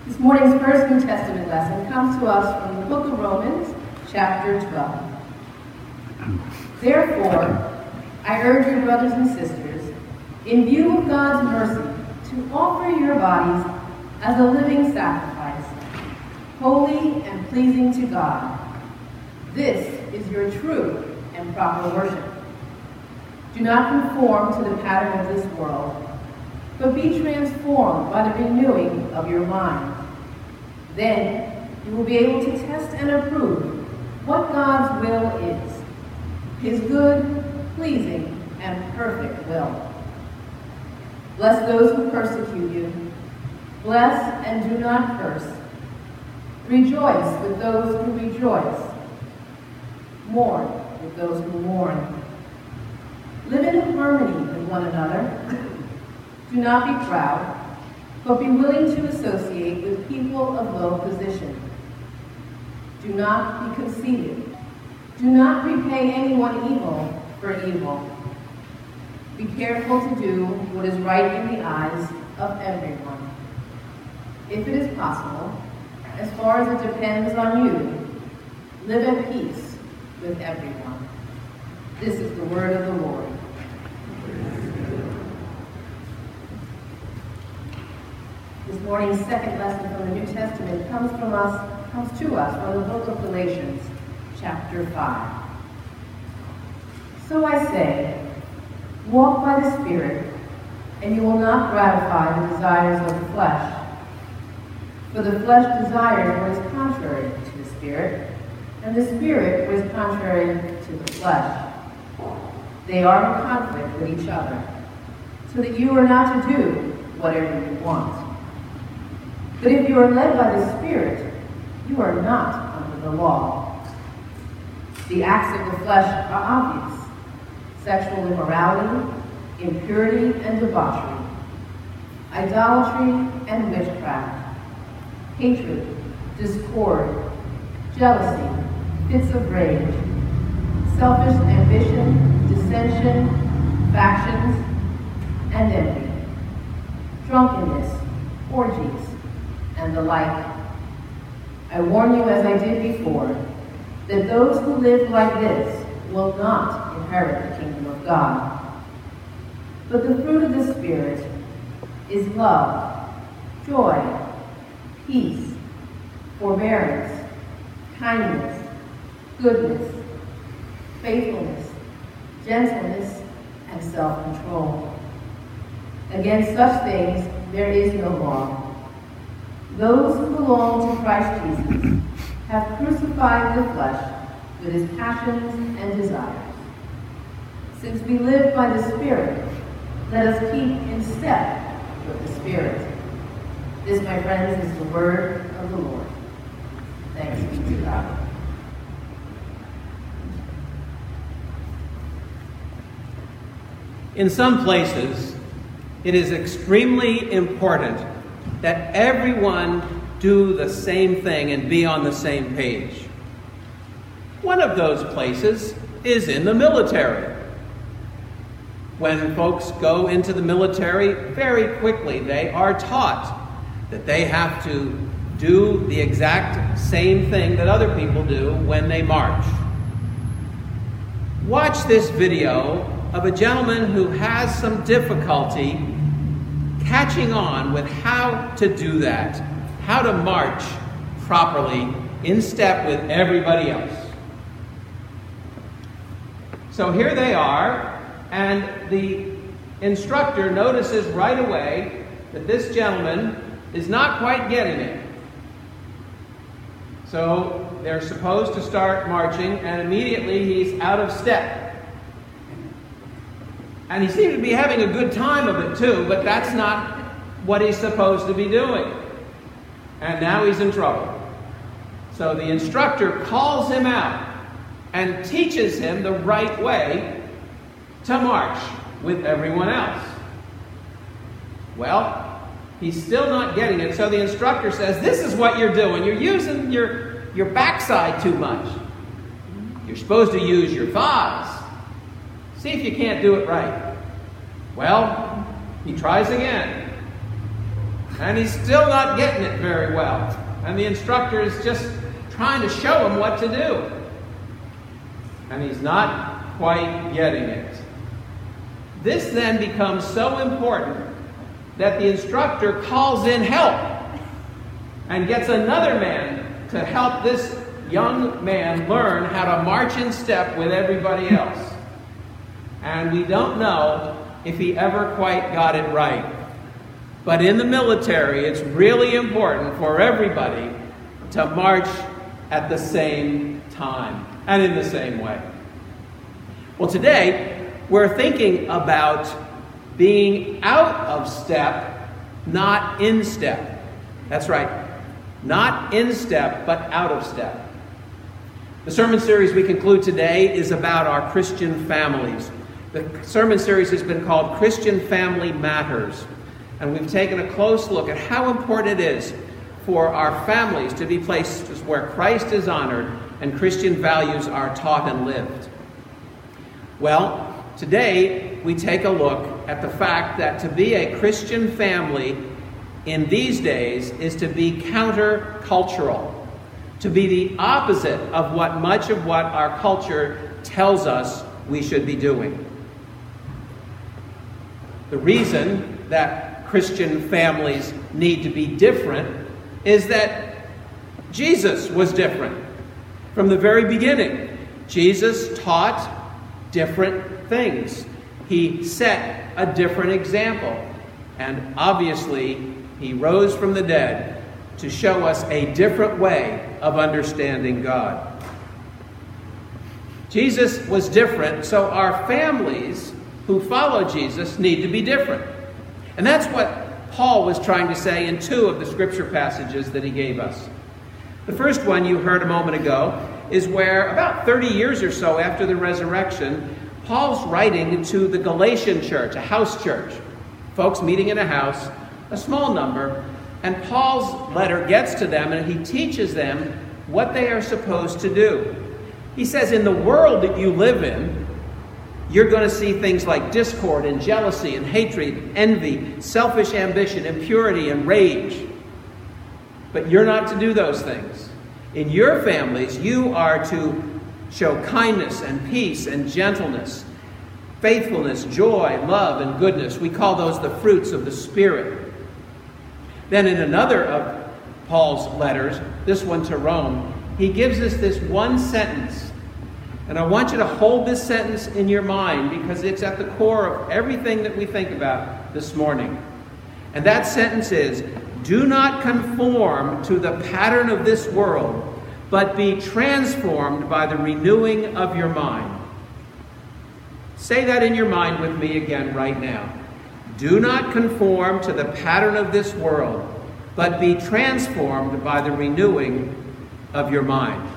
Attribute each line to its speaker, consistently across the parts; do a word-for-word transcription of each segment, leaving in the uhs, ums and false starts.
Speaker 1: This morning's first New Testament lesson comes to us from the book of Romans, chapter twelve. Therefore, I urge you, brothers and sisters, in view of God's mercy, to offer your bodies as a living sacrifice, holy and pleasing to God. This is your true and proper worship. Do not conform to the pattern of this world, but be transformed by the renewing of your mind. Then you will be able to test and approve what God's will is, his good, pleasing, and perfect will. Bless those who persecute you. Bless and do not curse. Rejoice with those who rejoice. Mourn with those who mourn. Live in harmony with one another. Do not be proud, but be willing to associate with people of low position. Do not be conceited. Do not repay anyone evil for evil. Be careful to do what is right in the eyes of everyone. If it is possible, as far as it depends on you, live at peace with everyone. This is the word of the Lord. This morning's second lesson from the New Testament comes from us, comes to us from the book of Galatians, chapter five. So I say, walk by the Spirit, and you will not gratify the desires of the flesh. For the flesh desires what is contrary to the Spirit, and the Spirit what is contrary to the flesh. They are in conflict with each other, so that you are not to do whatever you want. But if you are led by the Spirit, you are not under the law. The acts of the flesh are obvious: sexual immorality, impurity and debauchery, idolatry and witchcraft, hatred, discord, jealousy, fits of rage, selfish ambition, dissension, factions, and envy, drunkenness, orgies, and the like. I warn you, as I did before, that those who live like this will not inherit the kingdom of God. But the fruit of the Spirit is love, joy, peace, forbearance, kindness, goodness, faithfulness, gentleness, and self-control. Against such things there is no law. Those who belong to Christ Jesus have crucified the flesh with its passions and desires. Since we live by the Spirit, let us keep in step with the Spirit. This, my friends, is the word of the Lord. Thanks be to God.
Speaker 2: In some places, it is extremely important that everyone do the same thing and be on the same page. One of those places is in the military. When folks go into the military, very quickly they are taught that they have to do the exact same thing that other people do when they march. Watch this video of a gentleman who has some difficulty catching on with how to do that, how to march properly in step with everybody else. So here they are, and the instructor notices right away that this gentleman is not quite getting it. So they're supposed to start marching, and immediately he's out of step. And he seemed to be having a good time of it too, but that's not what he's supposed to be doing. And now he's in trouble. So the instructor calls him out and teaches him the right way to march with everyone else. Well, he's still not getting it, so the instructor says, this is what you're doing. You're using your, your backside too much. You're supposed to use your thighs. See if you can't do it right. Well, he tries again. And he's still not getting it very well. And the instructor is just trying to show him what to do. And he's not quite getting it. This then becomes so important that the instructor calls in help and gets another man to help this young man learn how to march in step with everybody else. And we don't know if he ever quite got it right. But in the military, it's really important for everybody to march at the same time and in the same way. Well, today, we're thinking about being out of step, not in step. That's right. Not in step, but out of step. The sermon series we conclude today is about our Christian families. The sermon series has been called Christian Family Matters. And we've taken a close look at how important it is for our families to be places where Christ is honored and Christian values are taught and lived. Well, today we take a look at the fact that to be a Christian family in these days is to be countercultural, to be the opposite of what much of what our culture tells us we should be doing. The reason that Christian families need to be different is that Jesus was different from the very beginning. Jesus taught different things. He set a different example. And obviously, he rose from the dead to show us a different way of understanding God. Jesus was different, so our families who follow Jesus need to be different. And that's what Paul was trying to say in two of the scripture passages that he gave us. The first one you heard a moment ago is where about thirty years or so after the resurrection, Paul's writing to the Galatian church, a house church. Folks meeting in a house, a small number, and Paul's letter gets to them and he teaches them what they are supposed to do. He says, in the world that you live in, you're going to see things like discord and jealousy and hatred, envy, selfish ambition, impurity, and rage. But you're not to do those things. In your families, you are to show kindness and peace and gentleness, faithfulness, joy, love, and goodness. We call those the fruits of the Spirit. Then in another of Paul's letters, this one to Rome, he gives us this one sentence. And I want you to hold this sentence in your mind because it's at the core of everything that we think about this morning. And that sentence is, do not conform to the pattern of this world, but be transformed by the renewing of your mind. Say that in your mind with me again right now. Do not conform to the pattern of this world, but be transformed by the renewing of your mind.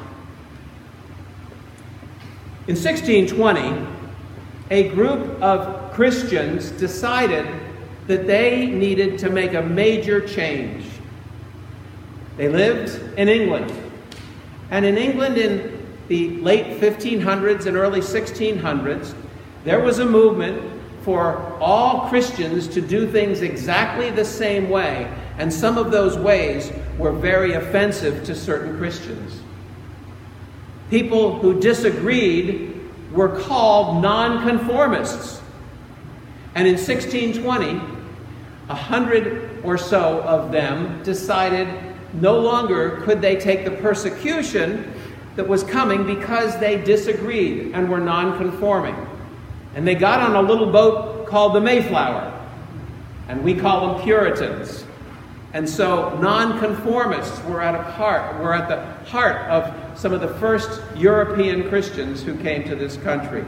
Speaker 2: In sixteen twenty, a group of Christians decided that they needed to make a major change. They lived in England. And in England in the late fifteen hundreds and early sixteen hundreds, there was a movement for all Christians to do things exactly the same way. And some of those ways were very offensive to certain Christians. People who disagreed were called nonconformists. And in sixteen twenty, a hundred or so of them decided no longer could they take the persecution that was coming because they disagreed and were nonconforming. And they got on a little boat called the Mayflower. And we call them Puritans. And so nonconformists were at a heart, were at the heart of some of the first European Christians who came to this country.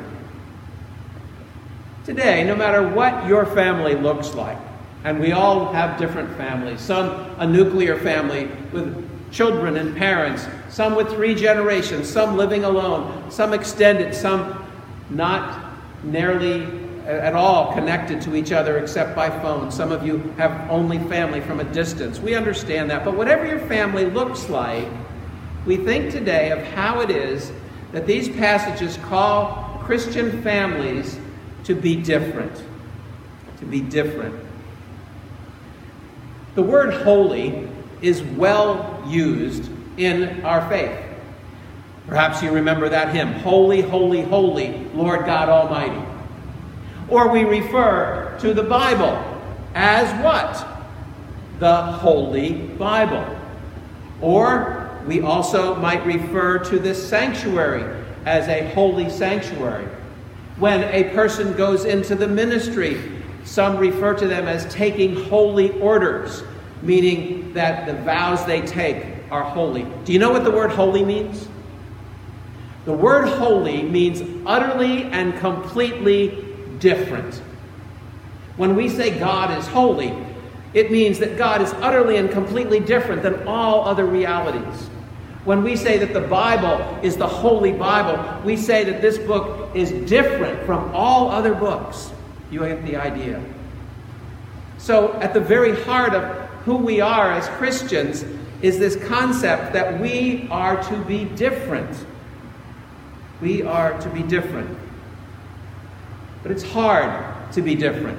Speaker 2: Today, no matter what your family looks like, and we all have different families, some a nuclear family with children and parents, some with three generations, some living alone, some extended, some not nearly at all connected to each other except by phone. Some of you have only family from a distance. We understand that. But whatever your family looks like, we think today of how it is that these passages call Christian families to be different. To be different. The word holy is well used in our faith. Perhaps you remember that hymn, Holy, Holy, Holy, Lord God Almighty. Or we refer to the Bible as what? The Holy Bible. Or we also might refer to this sanctuary as a holy sanctuary. When a person goes into the ministry, some refer to them as taking holy orders, meaning that the vows they take are holy. Do you know what the word holy means? The word holy means utterly and completely different. When we say God is holy, it means that God is utterly and completely different than all other realities. When we say that the Bible is the Holy Bible, we say that this book is different from all other books. You get the idea. So at the very heart of who we are as Christians is this concept that we are to be different. We are to be different. But it's hard to be different.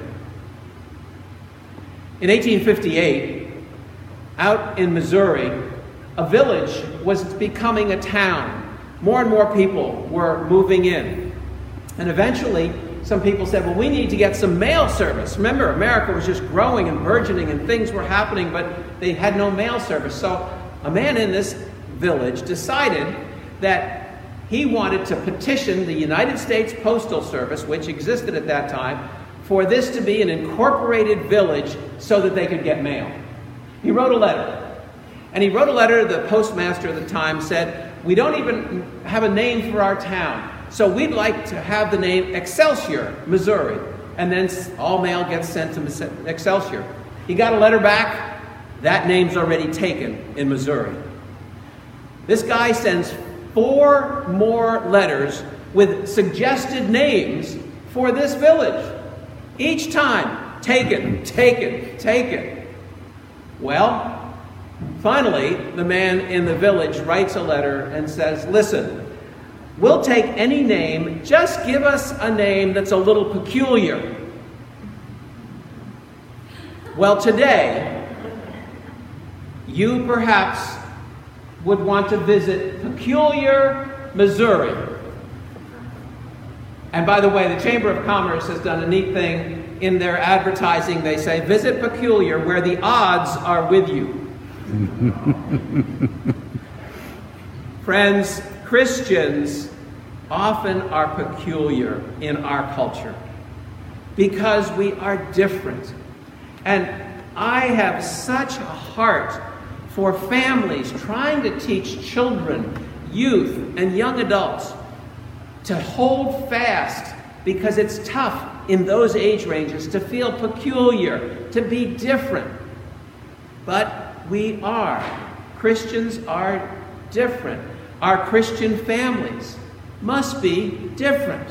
Speaker 2: In eighteen fifty-eight, out in Missouri, a village was becoming a town. More and more people were moving in. And eventually, some people said, well, we need to get some mail service. Remember, America was just growing and burgeoning and things were happening, but they had no mail service. So a man in this village decided that he wanted to petition the United States Postal Service, which existed at that time, for this to be an incorporated village so that they could get mail. He wrote a letter. And he wrote a letter, the postmaster at the time said, we don't even have a name for our town, so we'd like to have the name Excelsior, Missouri. And then all mail gets sent to Excelsior. He got a letter back. That name's already taken in Missouri. This guy sends four more letters with suggested names for this village. Each time, taken, taken, taken. Well, finally, the man in the village writes a letter and says, listen, we'll take any name, just give us a name that's a little peculiar. Well, today, you perhaps would want to visit Peculiar, Missouri. And by the way, the Chamber of Commerce has done a neat thing in their advertising. They say, visit Peculiar, where the odds are with you. Friends, Christians often are peculiar in our culture because we are different. And I have such a heart for families trying to teach children, youth, and young adults to hold fast, because it's tough in those age ranges to feel peculiar, to be different. But we are. Christians are different. Our Christian families must be different.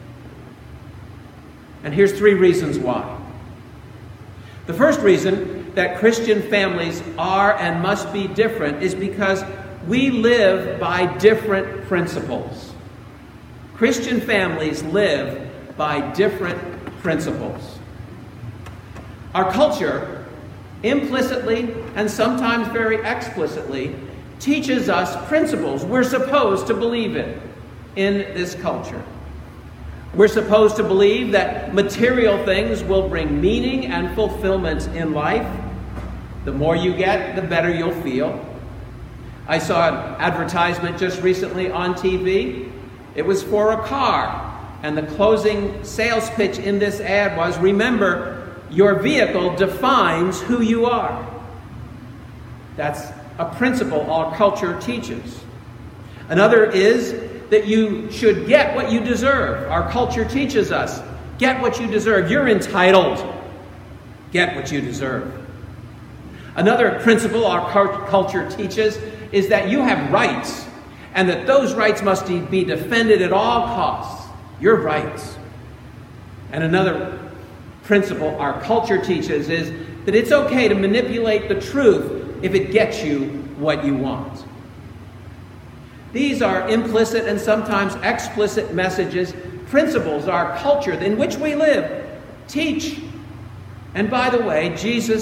Speaker 2: And here's three reasons why. The first reason that Christian families are and must be different is because we live by different principles. Christian families live by different principles. Our culture, implicitly and sometimes very explicitly, teaches us principles we're supposed to believe in in this culture. We're supposed to believe that material things will bring meaning and fulfillment in life. The more you get, the better you'll feel. I saw an advertisement just recently on T V. It was for a car, and the closing sales pitch in this ad was, remember, your vehicle defines who you are. That's a principle our culture teaches. Another is that you should get what you deserve. Our culture teaches us, get what you deserve. You're entitled. Get what you deserve. Another principle our culture teaches is that you have rights, and that those rights must be defended at all costs. Your rights. And another principle our culture teaches is that it's okay to manipulate the truth if it gets you what you want. These are implicit and sometimes explicit messages, principles our culture in which we live teach. And by the way, Jesus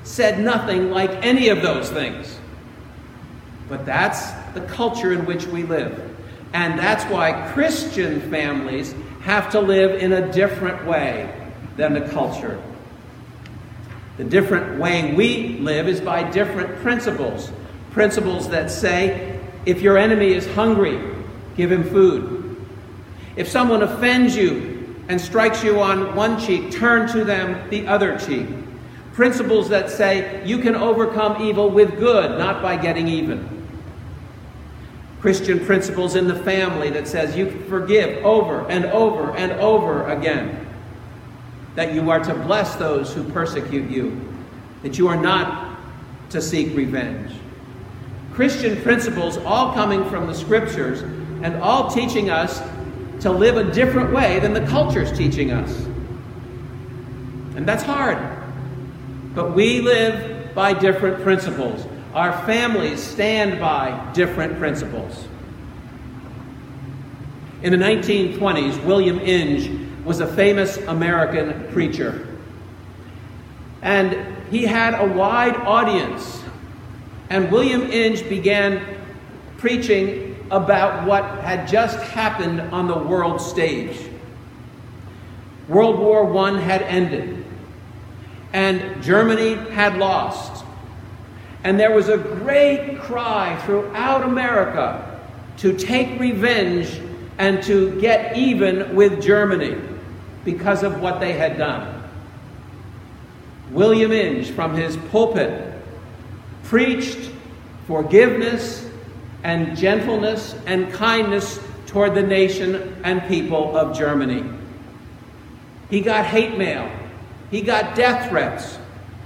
Speaker 2: said nothing like any of those things. But that's the culture in which we live. And that's why Christian families have to live in a different way than the culture. The different way we live is by different principles. Principles that say, if your enemy is hungry, give him food. If someone offends you and strikes you on one cheek, turn to them the other cheek. Principles that say you can overcome evil with good, not by getting even. Christian principles in the family that says you can forgive over and over and over again. That you are to bless those who persecute you. That you are not to seek revenge. Christian principles all coming from the Scriptures and all teaching us to live a different way than the culture's teaching us. And that's hard. But we live by different principles. Our families stand by different principles. In the nineteen twenties, William Inge was a famous American preacher. And he had a wide audience. And William Inge began preaching about what had just happened on the world stage. World War One had ended. And Germany had lost. And there was a great cry throughout America to take revenge and to get even with Germany because of what they had done. William Inge, from his pulpit, preached forgiveness and gentleness and kindness toward the nation and people of Germany. He got hate mail. He got death threats.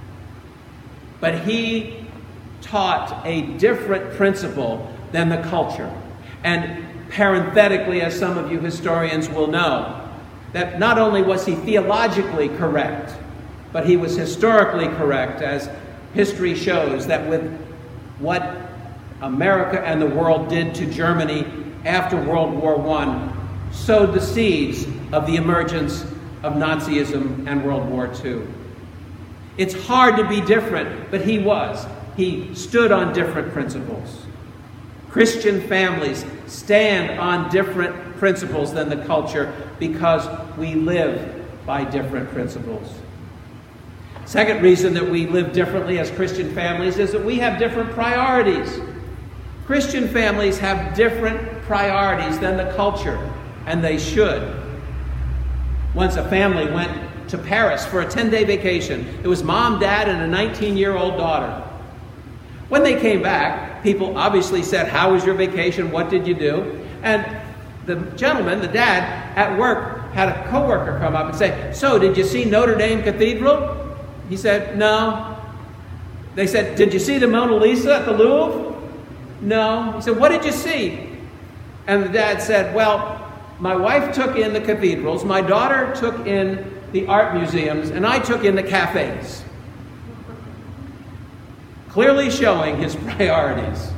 Speaker 2: But he taught a different principle than the culture. And parenthetically, as some of you historians will know, that not only was he theologically correct, but he was historically correct, as history shows that with what America and the world did to Germany after World War One, sowed the seeds of the emergence of Nazism and World War Two. It's hard to be different, but he was. He stood on different principles. Christian families stand on different principles than the culture because we live by different principles. Second reason that we live differently as Christian families is that we have different priorities. Christian families have different priorities than the culture, and they should. Once a family went to Paris for a ten-day vacation. It was mom, dad, and a nineteen-year-old daughter. When they came back, people obviously said, "How was your vacation? What did you do?" And the gentleman, the dad, at work had a coworker come up and say, "So, did you see Notre Dame Cathedral?" He said, "No." They said, "Did you see the Mona Lisa at the Louvre?" "No." He said, "What did you see?" And the dad said, "Well, my wife took in the cathedrals, my daughter took in the art museums, and I took in the cafes." Clearly showing his priorities.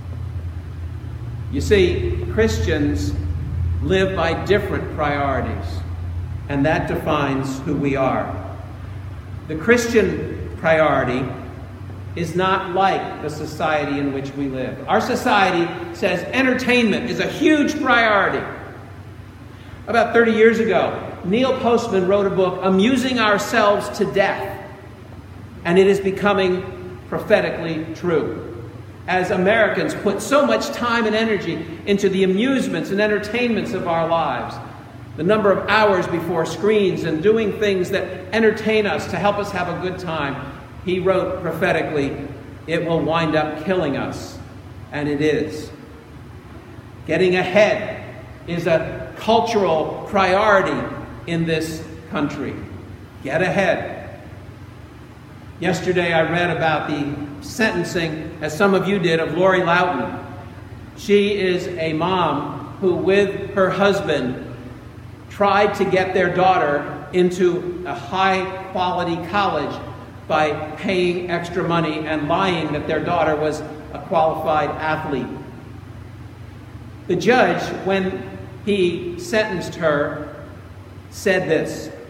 Speaker 2: You see, Christians live by different priorities, and that defines who we are. The Christian priority is not like the society in which we live. Our society says entertainment is a huge priority. About thirty years ago, Neil Postman wrote a book, Amusing Ourselves to Death, and it is becoming prophetically true. As Americans put so much time and energy into the amusements and entertainments of our lives, the number of hours before screens and doing things that entertain us to help us have a good time, he wrote prophetically, it will wind up killing us. And it is. Getting ahead is a cultural priority in this country. Get ahead. Yesterday I read about the sentencing, as some of you did, of Lori Loughton. She is a mom who, with her husband, tried to get their daughter into a high-quality college by paying extra money and lying that their daughter was a qualified athlete. The judge, when he sentenced her, said this,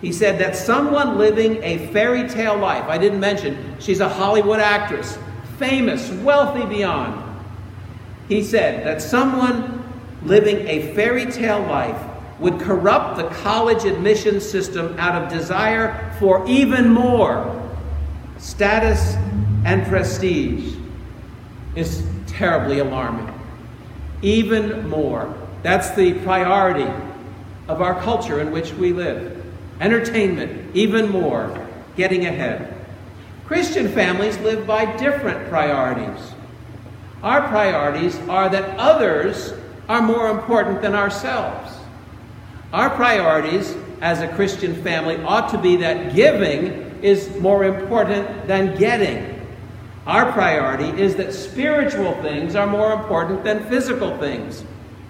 Speaker 2: He said that someone living a fairy tale life, I didn't mention, she's a Hollywood actress, famous, wealthy beyond. He said that someone living a fairy tale life would corrupt the college admissions system out of desire for even more status and prestige. Is terribly alarming. Even more. That's the priority of our culture in which we live. Entertainment, even more. Getting ahead. Christian families live by different priorities. Our priorities are that others are more important than ourselves. Our priorities as a Christian family ought to be that giving is more important than getting. Our priority is that spiritual things are more important than physical things.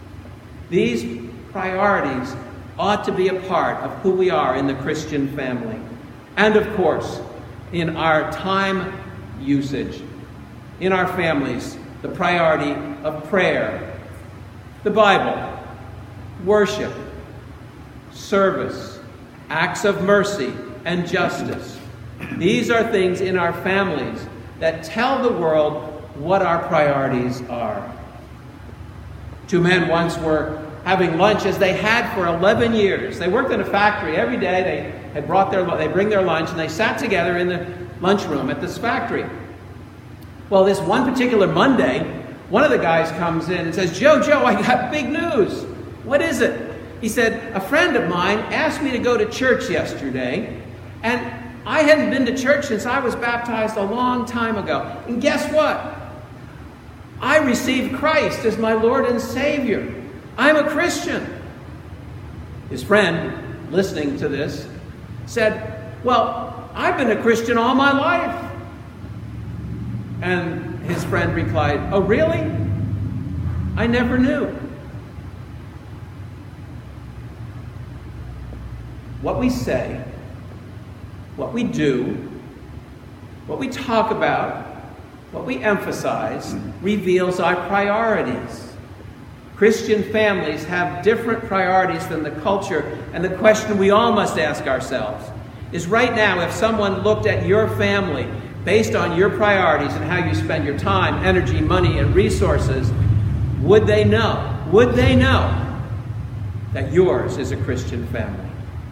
Speaker 2: These priorities ought to be a part of who we are in the Christian family. And of course, in our time usage, in our families, the priority of prayer, the Bible, worship, service, acts of mercy, and justice. These are things in our families that tell the world what our priorities are. Two men once were having lunch as they had for eleven years. They worked in a factory every day. They had brought their they bring their lunch, and they sat together in the lunchroom at this factory. Well, this one particular Monday, one of the guys comes in and says, Joe, Joe, I got big news. What is it? He said, a friend of mine asked me to go to church yesterday, and I hadn't been to church since I was baptized a long time ago. And guess what? I received Christ as my Lord and Savior. I'm a Christian. His friend, listening to this, said, well, I've been a Christian all my life. And his friend replied, oh, really? I never knew. What we say, what we do, what we talk about, what we emphasize, reveals our priorities. Christian families have different priorities than the culture, and the question we all must ask ourselves is right now, if someone looked at your family based on your priorities and how you spend your time, energy, money, and resources, would they know, would they know that yours is a Christian family?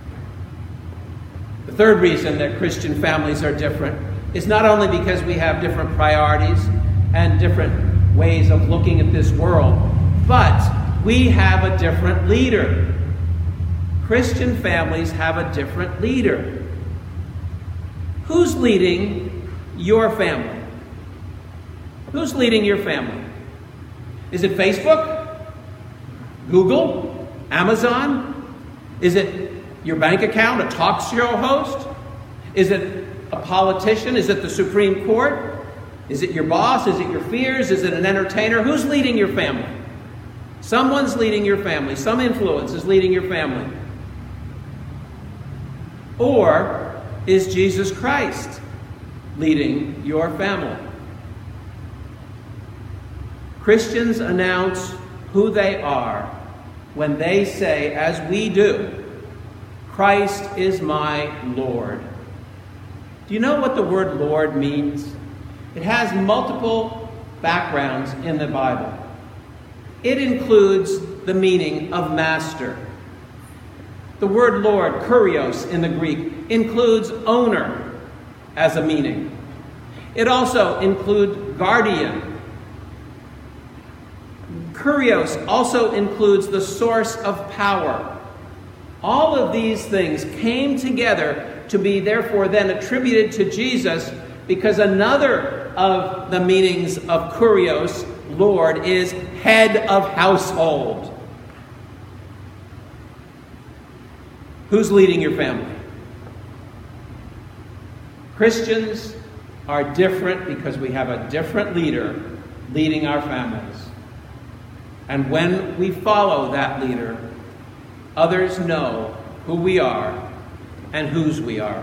Speaker 2: The third reason that Christian families are different is not only because we have different priorities and different ways of looking at this world, but we have a different leader. Christian families have a different leader. Who's leading your family? Who's leading your family? Is it Facebook? Google? Amazon? Is it your bank account, a talk show host? Is it a politician? Is it the Supreme Court? Is it your boss? Is it your fears? Is it an entertainer? Who's leading your family? Someone's leading your family. Some influence is leading your family. Or is Jesus Christ leading your family? Christians announce who they are when they say, as we do, Christ is my Lord. Do you know what the word Lord means? It has multiple backgrounds in the Bible. It includes the meaning of master. The word Lord, kurios in the Greek, includes owner as a meaning. It also includes guardian. Kurios also includes the source of power. All of these things came together to be therefore then attributed to Jesus, because another of the meanings of kurios, Lord, is head of household. Who's leading your family? Christians are different because we have a different leader leading our families. And when we follow that leader, others know who we are and whose we are.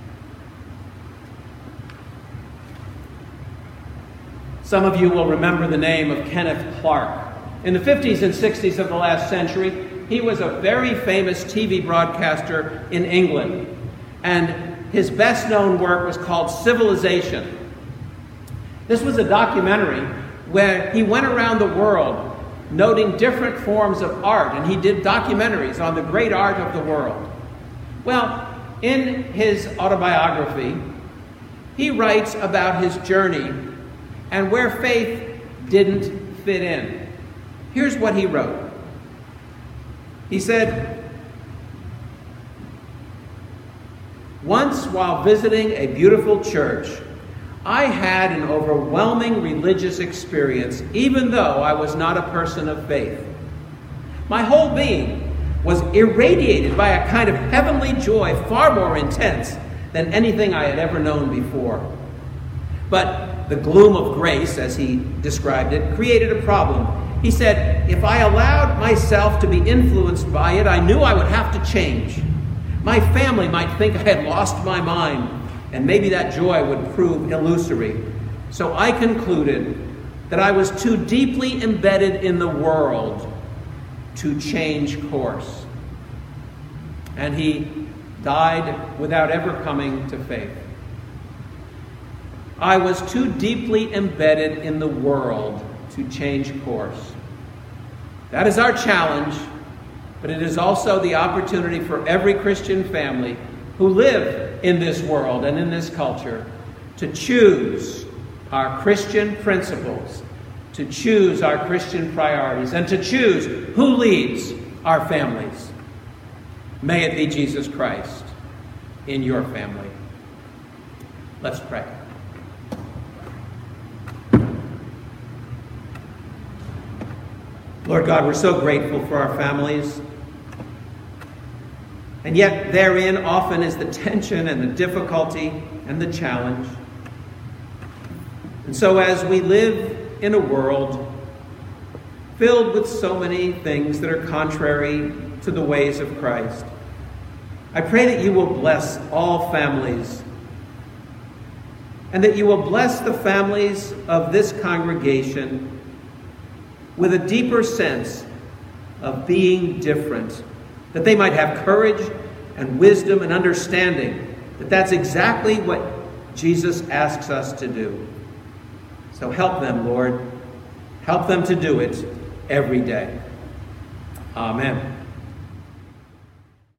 Speaker 2: Some of you will remember the name of Kenneth Clark. In the fifties and sixties of the last century, He was a very famous T V broadcaster in England, and his best-known work was called Civilization. This was a documentary where he went around the world noting different forms of art, and he did documentaries on the great art of the world. Well, in his autobiography, he writes about his journey and where faith didn't fit in. Here's what he wrote. He said, "Once while visiting a beautiful church, I had an overwhelming religious experience, even though I was not a person of faith. My whole being was irradiated by a kind of heavenly joy far more intense than anything I had ever known before. But the gloom of grace, as he described it, created a problem. He said, if I allowed myself to be influenced by it, I knew I would have to change. My family might think I had lost my mind, and maybe that joy would prove illusory. So I concluded that I was too deeply embedded in the world to change course." And he died without ever coming to faith. I was too deeply embedded in the world to change course. That is our challenge, but it is also the opportunity for every Christian family who live in this world and in this culture to choose our Christian principles, to choose our Christian priorities, and to choose who leads our families. May it be Jesus Christ in your family. Let's pray. Lord God, we're so grateful for our families. And yet therein often is the tension and the difficulty and the challenge. And so as we live in a world filled with so many things that are contrary to the ways of Christ, I pray that you will bless all families, and that you will bless the families of this congregation with a deeper sense of being different, that they might have courage and wisdom and understanding that that's exactly what Jesus asks us to do. So help them, Lord. Help them to do it every day. Amen.